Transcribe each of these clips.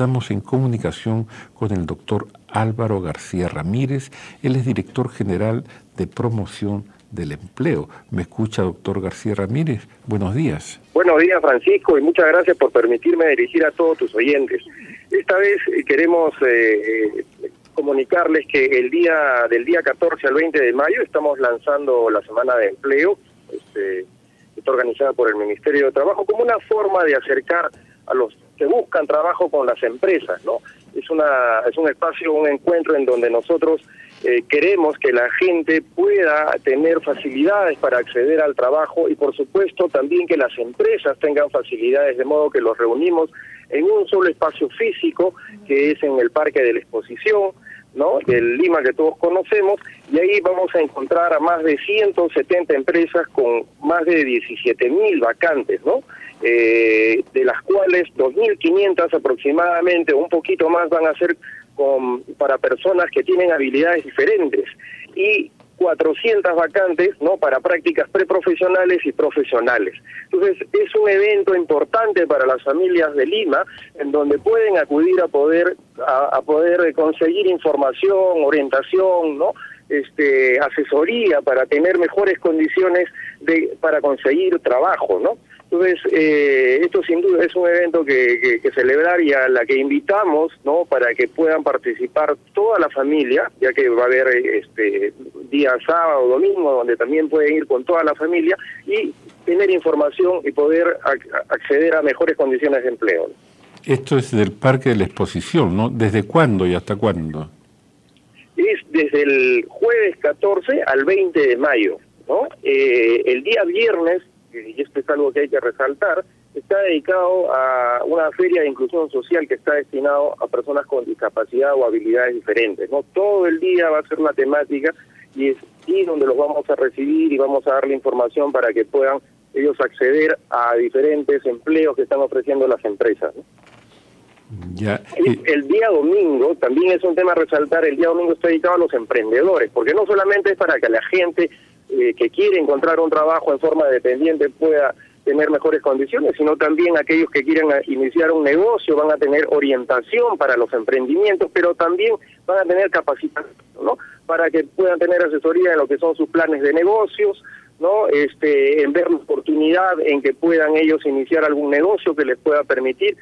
estamos en comunicación con el doctor Álvaro García Ramírez. Él es director general de promoción del empleo. ¿Me escucha, doctor García Ramírez? Buenos días. Buenos días, Francisco, y muchas gracias por permitirme dirigir a todos tus oyentes. Esta vez queremos comunicarles que del día 14 al 20 de mayo estamos lanzando la Semana de Empleo, está organizada por el Ministerio de Trabajo, como una forma de acercar a los que buscan trabajo con las empresas, ¿no? Es un espacio, un encuentro en donde nosotros queremos que la gente pueda tener facilidades para acceder al trabajo y, por supuesto, también que las empresas tengan facilidades, de modo que los reunimos en un solo espacio físico, que es en el Parque de la Exposición, ¿no?, del Lima, que todos conocemos, y ahí vamos a encontrar a más de 170 empresas con más de 17.000 vacantes, ¿no?, de las cuales 2.500 aproximadamente, un poquito más, van a ser para personas que tienen habilidades diferentes, y 400 vacantes, ¿no?, para prácticas preprofesionales y profesionales. Entonces, es un evento importante para las familias de Lima, en donde pueden acudir a poder conseguir información, orientación, ¿no?, asesoría para tener mejores condiciones para conseguir trabajo, ¿no? Entonces, esto sin duda es un evento que celebrar y a la que invitamos, ¿no?, para que puedan participar toda la familia, ya que va a haber día sábado, domingo, donde también pueden ir con toda la familia y tener información y poder acceder a mejores condiciones de empleo. Esto es del Parque de la Exposición, ¿no? ¿Desde cuándo y hasta cuándo? Es desde el jueves 14 al 20 de mayo, ¿no? El día viernes, y esto es algo que hay que resaltar, está dedicado a una feria de inclusión social que está destinado a personas con discapacidad o habilidades diferentes, ¿no? Todo el día va a ser una temática y es ahí donde los vamos a recibir y vamos a darle información para que puedan ellos acceder a diferentes empleos que están ofreciendo las empresas, ¿no? Ya. El día domingo, también es un tema a resaltar, el día domingo está dedicado a los emprendedores, porque no solamente es para que la gente que quiere encontrar un trabajo en forma dependiente pueda tener mejores condiciones, sino también aquellos que quieren iniciar un negocio van a tener orientación para los emprendimientos, pero también van a tener capacitación, ¿no?, para que puedan tener asesoría en lo que son sus planes de negocios, ¿no?, en ver la oportunidad en que puedan ellos iniciar algún negocio que les pueda permitir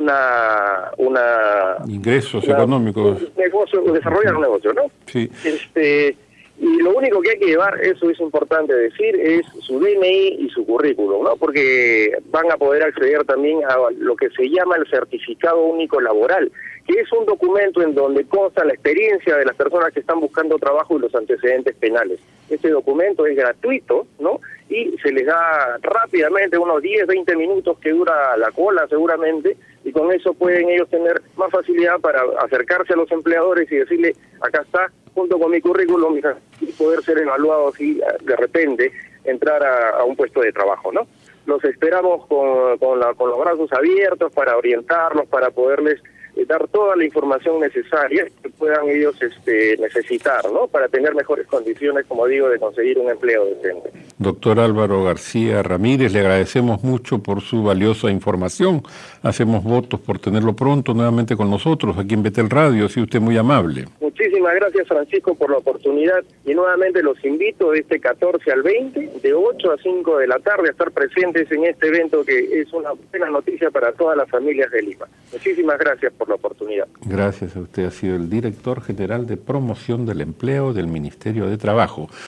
ingresos económicos, desarrollar un negocio, ¿no? Sí. Y lo único que hay que llevar, eso es importante decir, es su DNI y su currículum, ¿no? Porque van a poder acceder también a lo que se llama el Certificado Único Laboral, que es un documento en donde consta la experiencia de las personas que están buscando trabajo y los antecedentes penales. Este documento es gratuito, ¿no?, y se les da rápidamente unos 10, 20 minutos que dura la cola seguramente, y con eso pueden ellos tener más facilidad para acercarse a los empleadores y decirle, acá está, junto con mi currículum, y poder ser evaluados y de repente entrar a un puesto de trabajo, ¿no? Los esperamos con los brazos abiertos para orientarlos, para poderles dar toda la información necesaria que puedan ellos necesitar, ¿no?, para tener mejores condiciones, como digo, de conseguir un empleo decente. Doctor Álvaro García Ramírez, le agradecemos mucho por su valiosa información. Hacemos votos por tenerlo pronto nuevamente con nosotros aquí en Betel Radio. Ha sido usted muy amable. Muchísimas gracias, Francisco, por la oportunidad, y nuevamente los invito de este 14 al 20, de 8 a 5 de la tarde, a estar presentes en este evento que es una buena noticia para todas las familias de Lima. Muchísimas gracias por la oportunidad. Gracias a usted. Ha sido el director general de promoción del empleo del Ministerio de Trabajo.